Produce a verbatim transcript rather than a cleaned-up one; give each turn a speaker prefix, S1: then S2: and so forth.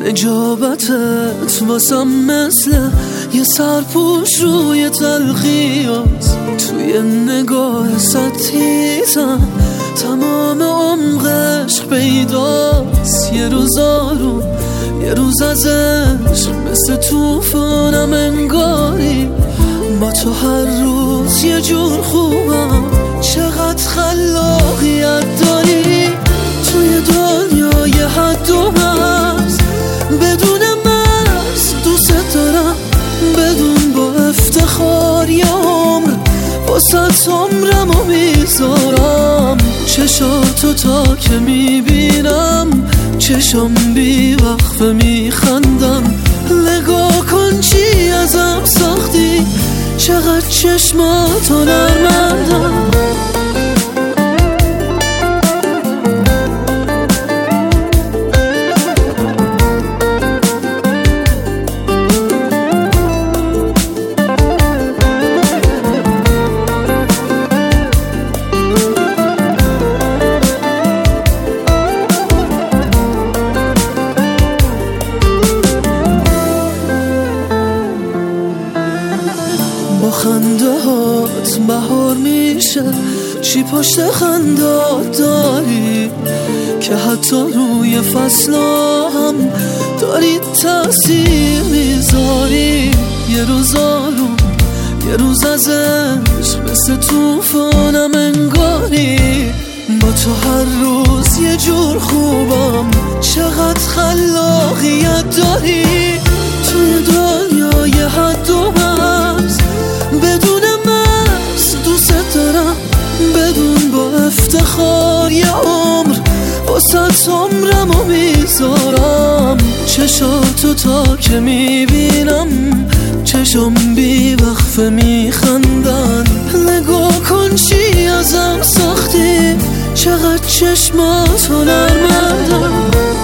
S1: نجابتت واسم مثل یه سرپوش روی تلخیات، توی نگاه ستیزم تمام عمقش پیداست. یه روز آروم یه روز از عشق مثل توفانم انگاری، با تو هر روز یه جور خوبم. چقدر خلاقیت داری توی دنیای حد و مرز، بدون مرز دوست دارم، بدون با افتخار یه عمر واسه عمرم و میذارم. چشاتو تا که میبینم چشم بی وقفه میخندم. نگاه کن چی ازم ساختی، چقدر چشماتو نرمندم. با خنده هات بهار میشه، چی پشت خندات داری که حتی روی فصلا هم داری تأثیر میذاری. یه روز آروم یه روز از عشق مثل توفانم انگاری، با تو هر روز یه جور خوبم. چقدر خلاقیت داری توی دنیای حد و مرز، بدون مرز دوست دارم، بدون با افتخار یه عمر واسه عمرم و میذارم. چشاتو تا که میبینم چشم بی وقفه میخندن. نگاه کن چی ازم ساختی، چقدر چشماتو نرمندم.